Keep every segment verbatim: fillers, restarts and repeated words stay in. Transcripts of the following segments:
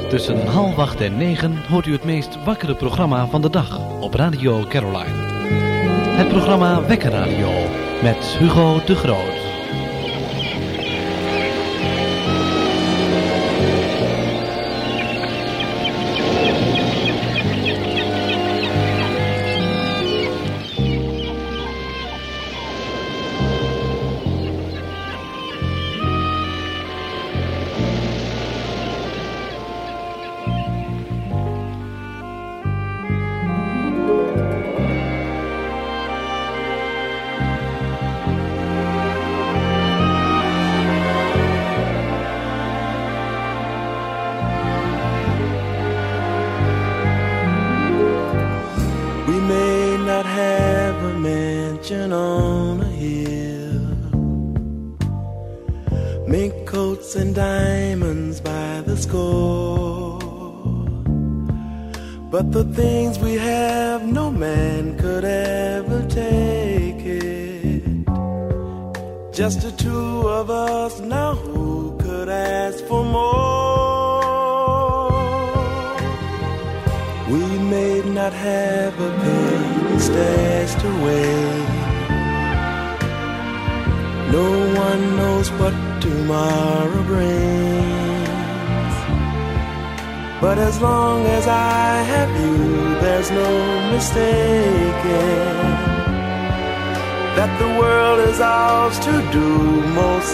Tussen half acht en negen hoort u het meest wakkere programma van de dag op Radio Caroline. Het programma Wekker Radio met Hugo de Groot. But the things we have, no man could ever take it. Just the two of us, now who could ask for more? We may not have a penny stashed away. No one knows what tomorrow brings. But as long as I have you, there's no mistaking that the world is ours to do most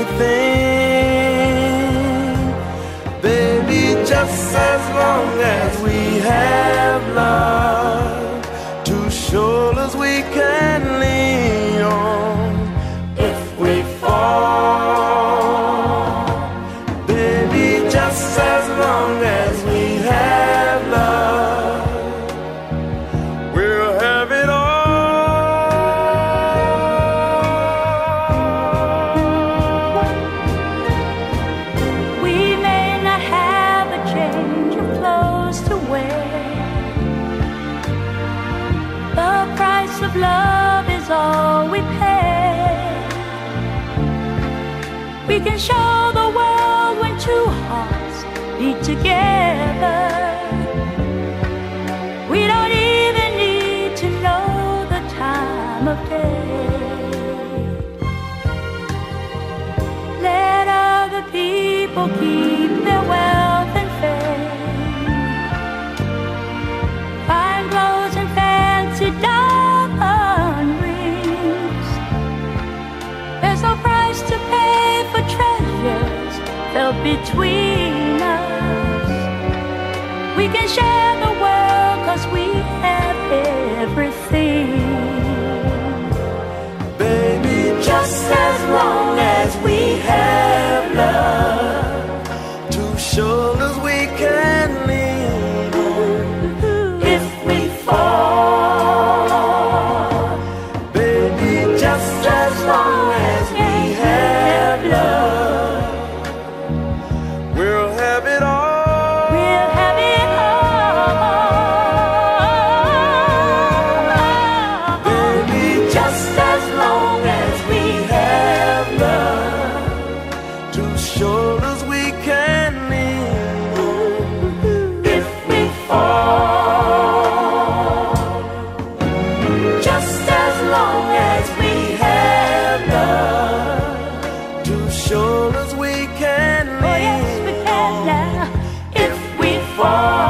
anything. Baby, just as long as we have love, two shoulders we can lean on if we fall. Baby, just as long as we can show the world when two hearts beat together. We don't even need to know the time of day. Let other people keep their wealth and fame, fine clothes and fancy diamond rings. There's no price to pay for treasures felt between us. We can share the world 'cause we have everything. Baby, just as long as we have love, two shoulders we can lean on if we fall. Baby, just as long as we have love, we'll have it all. We'll have it all. Baby, just as long as we have love, two shoulders we can lean on if we fall. Just as long as we have love, two shoulders we can lean on if we fall.